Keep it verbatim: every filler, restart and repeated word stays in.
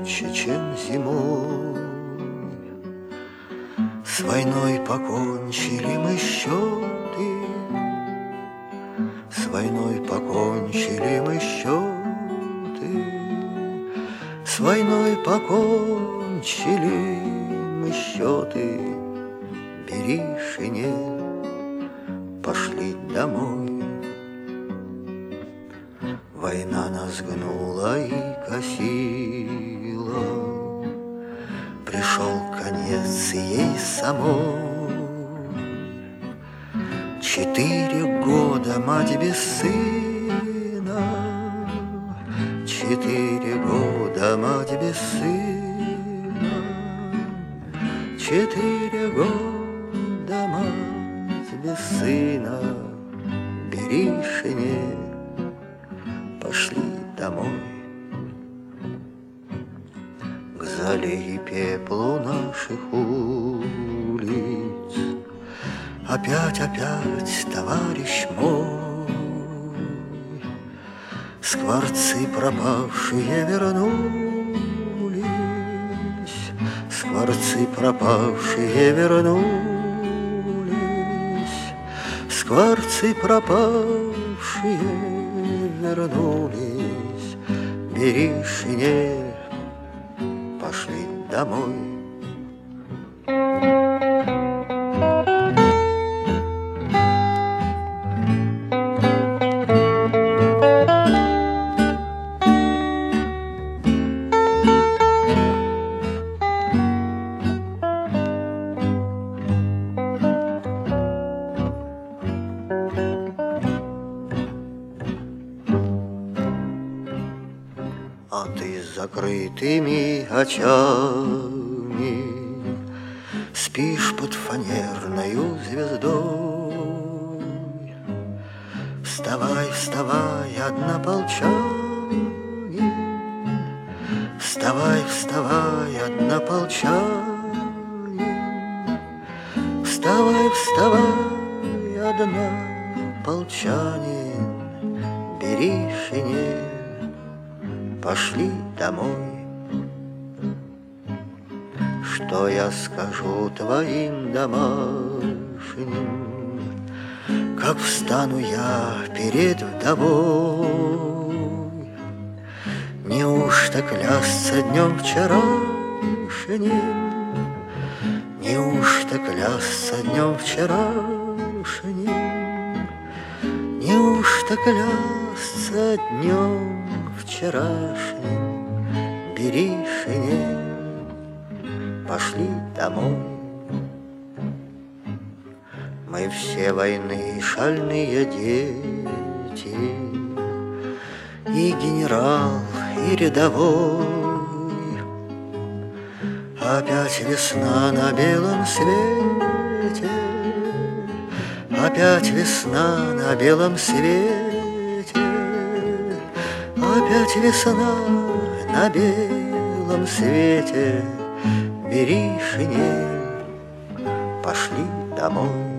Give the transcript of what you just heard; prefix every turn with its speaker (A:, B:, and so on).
A: ярче, чем зимой. С войной покончили мы счеты, с войной покончили мы счеты, с войной покончили мы счеты. Бери шинель, пошли домой. Война нас гнула и косила, пришел конец ей самой. Четыре года мать без сына, четыре года мать без сына, четыре года мать без сына. Бери шинель, пошли домой. К зале и пеплу наших улиц опять, опять, товарищ мой, скворцы пропавшие вернулись, скворцы пропавшие вернулись, скворцы пропавшие вернулись. Бери шинель, пошли домой. А ты с закрытыми очами спишь под фанерною звездой. Вставай, вставай, однополчанин, вставай, вставай, однополчанин, вставай, вставай, однополчанин. Бери шинель, пошли домой. Что я скажу твоим домашним, как встану я перед вдовой? Неужто клясться днем вчерашним, неужто клясться днем вчерашним, неужто клясться днем вчерашним? Бери шинель, пошли домой. Мы все войны шальные дети, и генерал, и рядовой. Опять весна на белом свете, опять весна на белом свете, опять весна на белом свете. Бери шинель, пошли домой.